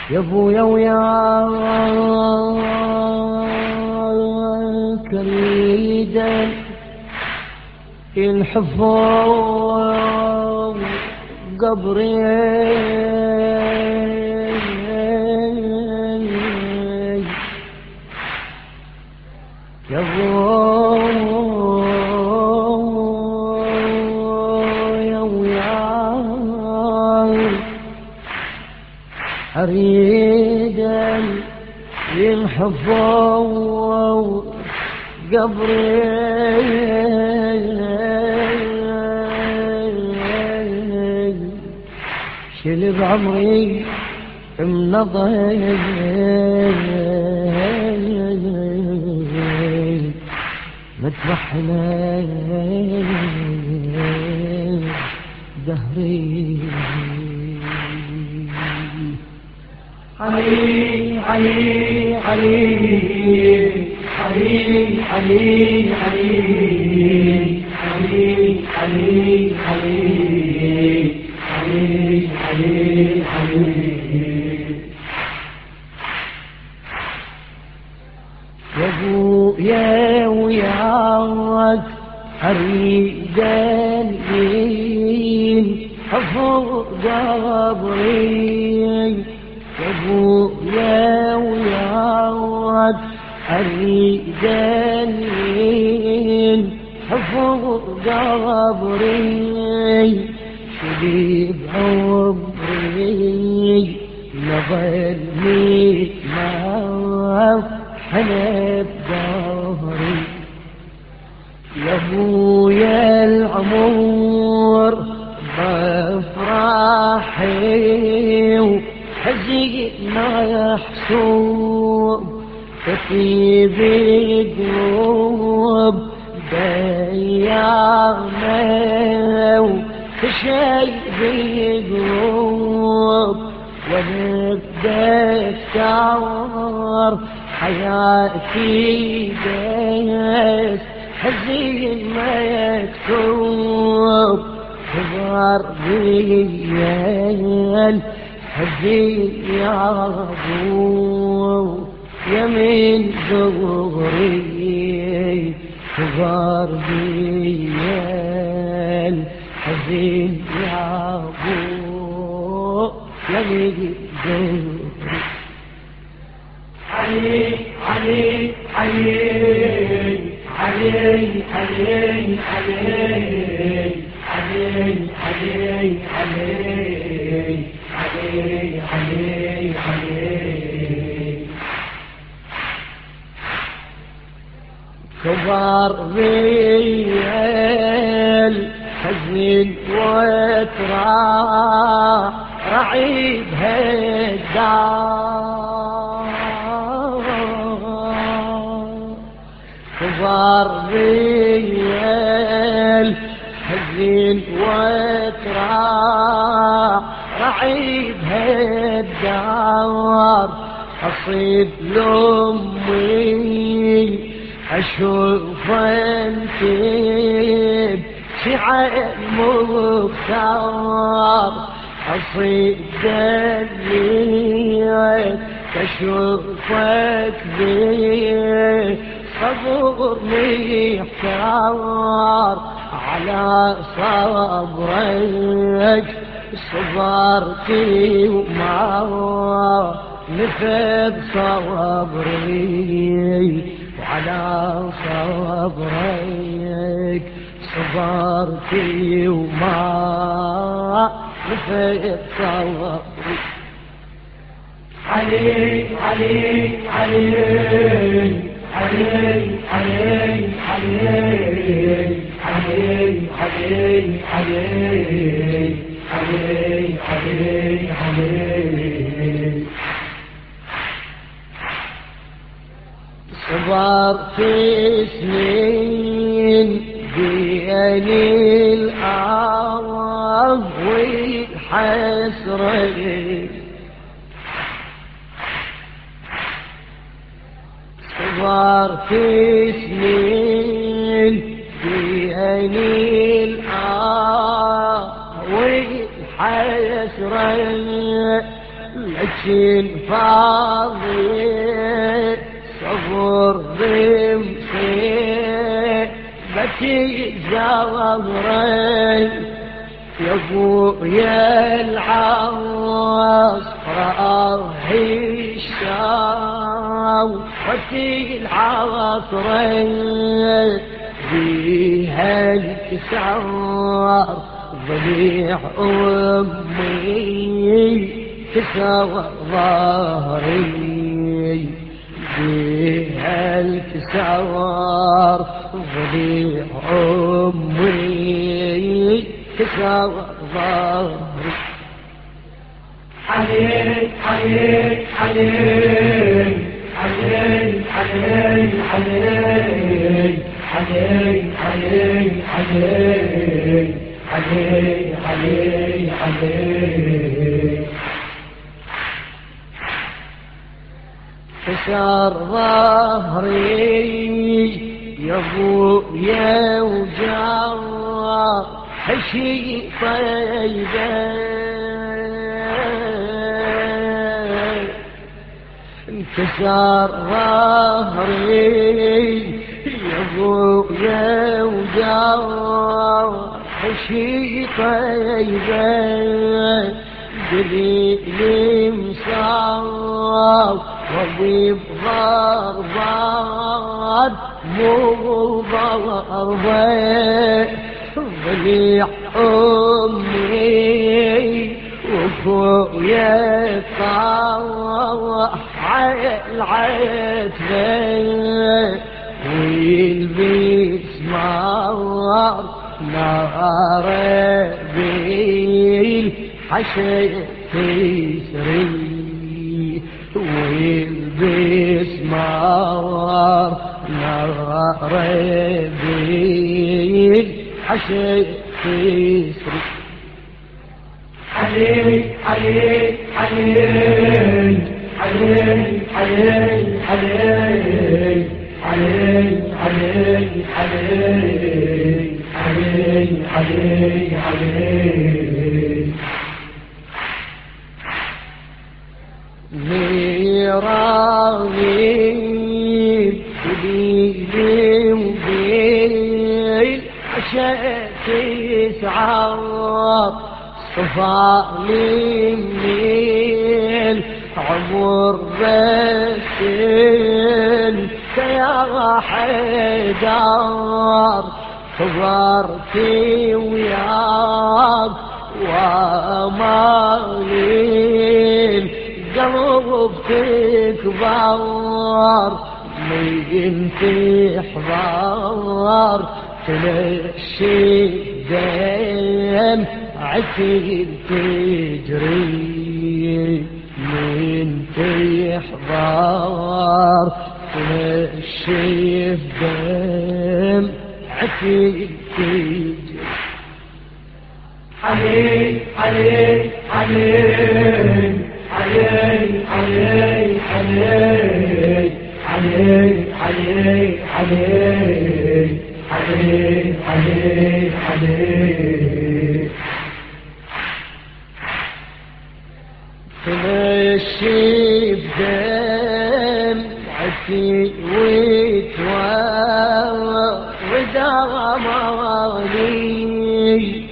يا ابويا وياك اريد الحفاظ قبري يا ابويا وياك اريد الحفاظ قبري شلب عمري منضي متوحنا دهري علي علي علي علي علي علي علي علي علي علي علي يا ابويا وياك اريد حفظ قبري يا ابويا وياك اريد حفظ قبري شديد عمري لظلني ما حلب ظهري يا ابويا العمر بفرحي وحزين ما يحسوب كتيب قلوب بيامه وكشي بقلوب ونتذكر حياتي بس حزين ما يكتب كبر ريال حزين يا ابو يمين زغري كبر ريال حزين يا ابو يمين زغري علي علي علي علي علي علي علي كبر ريال حزين وترى رعيب هالدار كبر ريال حزين وترى رعيب هالدار أصيب لأمي أشوف أنت شعر مختار أصيب دليل أشوفك بيه صبر محتار على صبرك صبرتي وما نفذ صبري وعلى صبرك صبرتي وما نفذ صبري علي علي علي علي علي علي علي علي علي علي علي صبرت سنين بين الأرض والحسرة صبرت سنين بين الأرض والحسرة لكن فاضي صبر بمصير بتي جبري يا ابويا العصر الشام وتي العصر بيها الكسار ضليع أمي كسر ظهري بيها الكسار ضليع أمي كسر ظهري عليك عليك عليك عليك عليك عليك عليك عليك عليك عليك عليك عليك كسر ظهري يا ابويا وجرح حشي طيبه انكسر ظهري يا ابويا وجرح شي طيبه دليل مصاب وضيب ضربات مو ضربه ضليع امي وابويا طاوع العتبه ويلبس مار نار بيل حشي تسري ويلبس مار نار بيل حشي تسري عليك عليك عليك عليك عليك عليك عليك عليك عليك عليك عليك عليك ميراغيب بليلي وبيل عشاء تسعر صفالي منيل عمر بسن يا حيدار خبرتي وياك وامالي قلب تكبر من تحضر تمشي دم عتيب تجري من تحضر تمشي دم عتيب تجري عليك عليك عليك عليك عليك عليك عليك عليك عليك عليك عليك عليك تمشي بدم عتيب وتورد أماني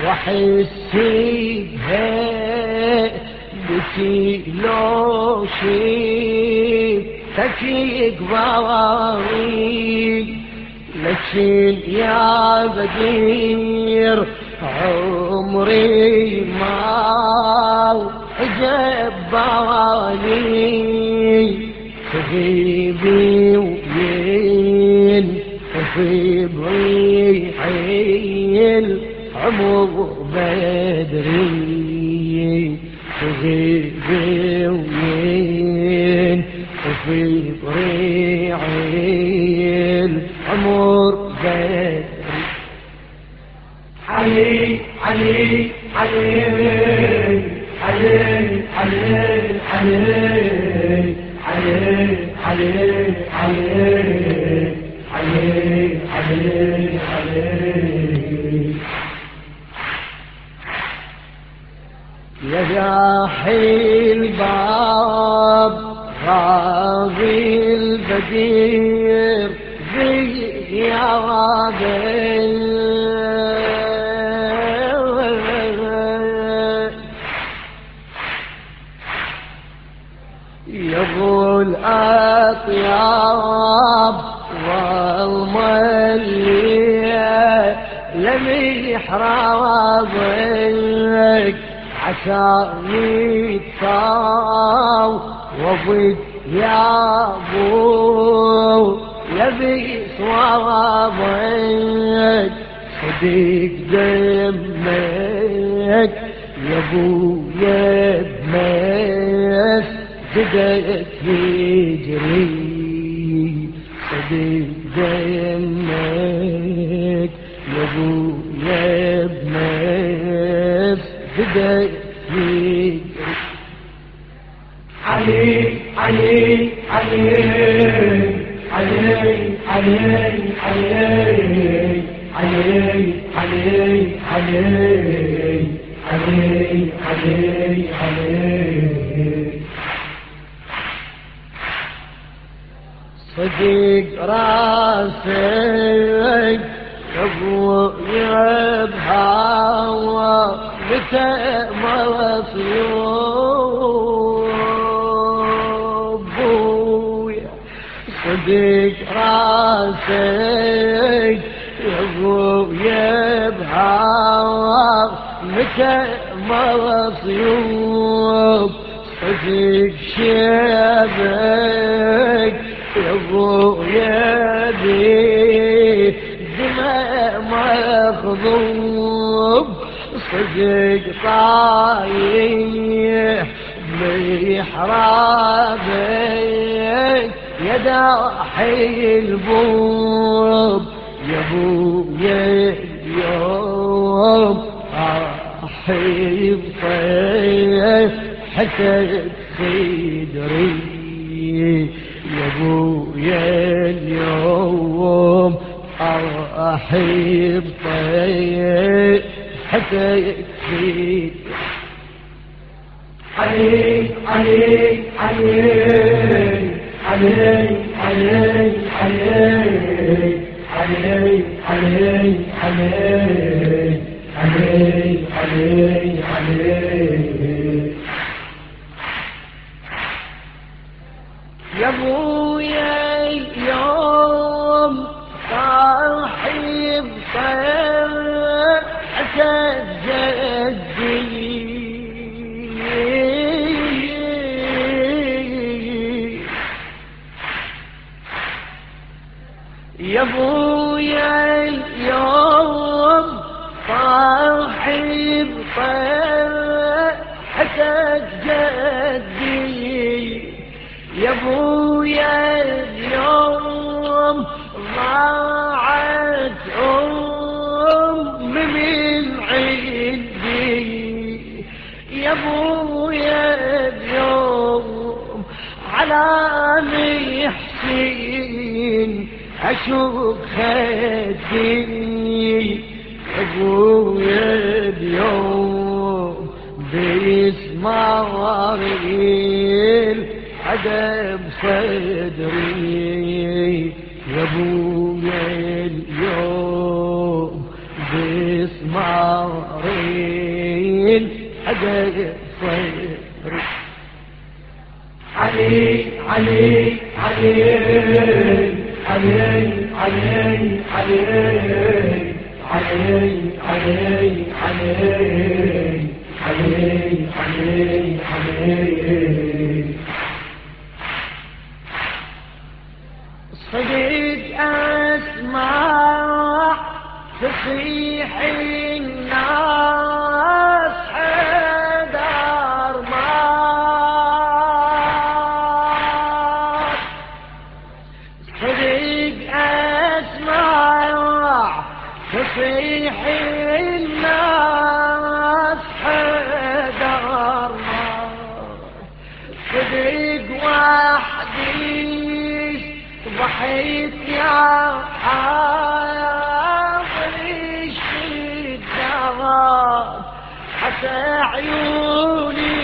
وحسي بها بكي لو شي تكيك بواوي لكن يا بدير عمري ما جبالي تغيبي وين تغيب ريحي العمر بدري تغيبي وين تغيب ريحي العمر بدري عليك عليك عليك عليك عليك عليك عليك عليك عليك عليك عليك عليك يا داحي الباب راضي البدير بغيابه يبو الأطياب والملية لم يحرابك عشاني وضد يا ابو يبي صوابك صديق دمك يا ابو يدمس بدأت يجري صديق دمك يا ابو يدمس بدأت يجري علي علي علي علي علي علي علي علي علي علي علي صديق راسك ابو يبهوى متى مصيوب صديق راسك ابو يبهوى متى مصيوب صديق شبك يبو يدي دماء مخضوب صدق طايح بيحرابك يا داحي البوب يبو اليوم احي بطيح حتى صدري يا ابويا اليوم احيب طيب حتى يكفيك علي علي علي علي علي علي علي علي علي علي علي يا ابويا اليوم صاحب صحة جدي يا ابويا اليوم صاحب صحة جدي يا ابويا اليوم ضاعت من عندي يا ابويا اليوم على محسن اشوف خدي يا ابويا اليوم بيسمع عدم صدري يا ابويا اليوم بيسمع عدم صدري علي علي علي علي علي علي علي علي علي علي علي صديق اسمع تصيح الناس حدار مات صديق اسمع تصيح الناس حدار مات صديق وحدي ضحيت يا حاضر الشدة حتى عيوني